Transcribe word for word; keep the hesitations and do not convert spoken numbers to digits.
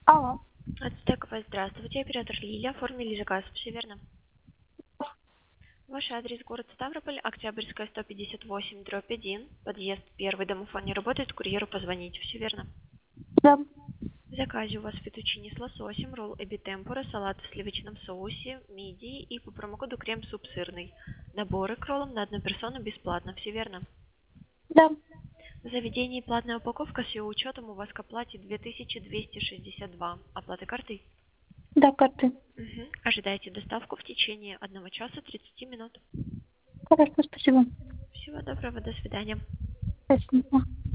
Алло. Ацтековая, здравствуйте. Оператор Лилия. Оформили заказ. Все верно? Ваш адрес город Ставрополь, Октябрьская, сто пятьдесят восемь, дробь один. Подъезд первый. Домофон не работает, курьеру позвонить. Все верно? Да. В заказе у вас фетучини с лососем, ролл эби темпура, салат в сливочном соусе, мидии и по промокоду крем-суп сырный. Наборы к роллам на одну персону бесплатно. Все верно? Да. В заведении платная упаковка с ее учетом у вас к оплате две тысячи двести шестьдесят два. Оплата картой? Да, карты. Угу. Ожидайте доставку в течение одного часа тридцати минут. Хорошо, спасибо. Всего доброго, до свидания. Спасибо.